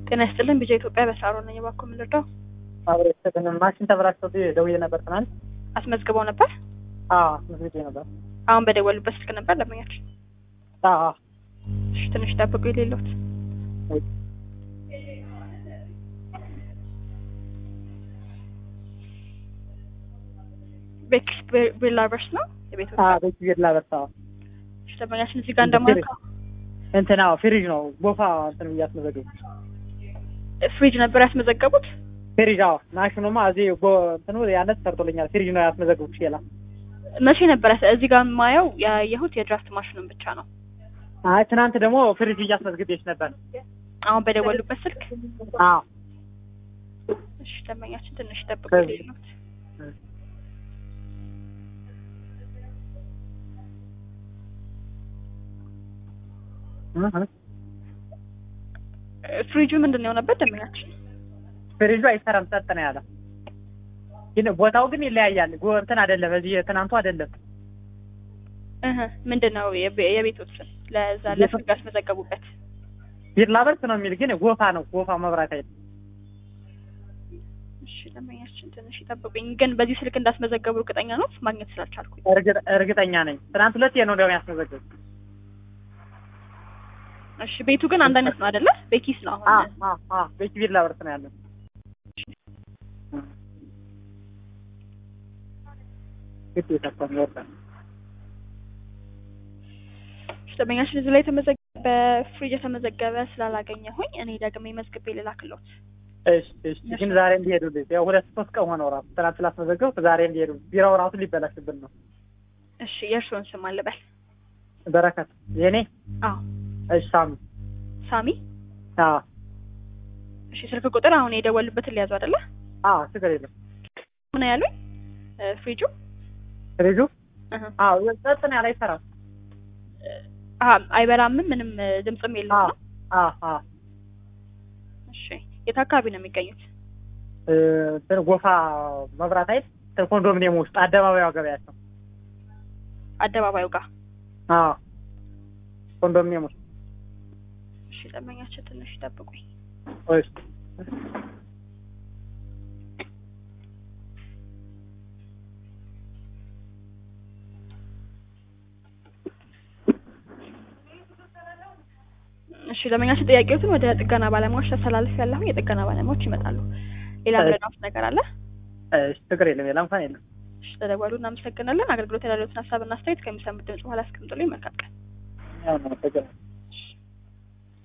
ጤና ይስጥልን ቢጄ ኢትዮጵያ በሳሮ ነኝ ባኮ ምልርዳው አብሬ ተከነን ማሽን ተበላሽቶ ደውዬ ነበር ትናንት አስመዝግበው ነበር አስመዝግቤ ነበር አሁን በደወሉበት ስልክ ነበር ለማያች እሺ ትንሽ ጠብቁ ይሌሎት ቤክስ ቢላቨርስ ነው የቤቱ ቤክስ ቢላቨርስ እሺ ተመኛችን እዚህ ጋር እንደማውቀው እንትና ፍሪጅ ነው ቦፋ እንትን ያስመዘገቡት ፍሪጅ ነበር ያስመዘገቡት ፍሪጅ ማሽኑማ እዚህ እንትኑ ያነት ሰርቶልኛል ፍሪጅ ነው ያስመዘገቡት ይላል መቼ ነበር እዚህ ጋር ማየው ያየሁት የድራፍት ማሽኑን ብቻ ነው ትናንት ደግሞ ፍሪጅ እያስመዘግቤሽ ነበር አሁን በደወሉበት ስልክ እሺ ተመኛችን ትንሽ ጠብቁ ይሌሎት ፍሪጁ ምንድነው ነበር ደምናችን ፍሪጁ አይሰራም ጸጥ ነው ያለ ግን ቦታው ግን ይለያያል እንትን አይደለም እዚህ ትናንቱ አይደለም ምንድነው የቤቶች ለዛ ለፍሪጅ ያስመዘገቡበት ቢላቨርስ ነው የሚል ግን ጎፋ ነው ጎፋ መብራት አይደል እሺ ለማያችን ትንሽ ይጠብቁኝ ግን በዚህ ስልክ እንዳስመዘገቡ እርግጠኛ ነው ማግኘት ስላልቻልኩኝ እርግጠኛ ነኝ ትናንት ሁለት ነው ደም ያስመዘገቡ እሺ ቤቱ ግን አንድ አይነት ነው አይደለ ቤኪስ ነው አሁን ቤኪ ቢላቨርስ ነው ያለው ስለማኛችን እዚህ ላይ ተመዘገበ ፍሪጅ ተመዘገበ ስላላገኘሁኝ እኔ ደግሜ መዝግቤ ልላክልዎት እሺ ግን ዛሬ እንዲሄዱልኝ ያው 2-3 ቀን ሆነው ራሱ ትናንት ስላስመዘገቡ ዛሬ እንዲሄዱ ቢራው ራሱ ሊበላሽብን ነው እሺ የእርስዎን ስም አለበል በረከት የኔ እሺ ሳሚ እሺ ስልክ ቁጥር አሁን የደወሉበትን ሊያዙ አይደለ ችግር የለም ምን ያሉኝ ፍሪጁ ጸጥ ነው ያለ አይሰራም አይበራም ምንም ድምጽም የለውም እሺ የት አካባቢ ነው የሚገኙት ጎፋ መብራት አይደል ኮንዶሚኒየም ውስጥ አደባባዩ ገበያ ነው አደባባዩ ጋር ኮንዶሚኒየም ውስጥ እሺ ለማኛቸው ትንሽ ጠብቁኝ እሺ እሺ ለማኛቸው ጥያቄዎችን ወደ ጥገና ባለሙያዎች ተሰላልፍ ያለው የጥገና ባለሙያዎች ይመጣሉ ሌላ ምንድነው ነገር አለ እሺ ችግር የለም ሌላ እንኳን የለም እሺ ተደውሉ እናመሰግናለን አገልግሎት ያለውን ሐሳብና አስተያየት ከሚሰሙት ድምጽ በኋላ አስቀምጡልኝ መልካም ቀን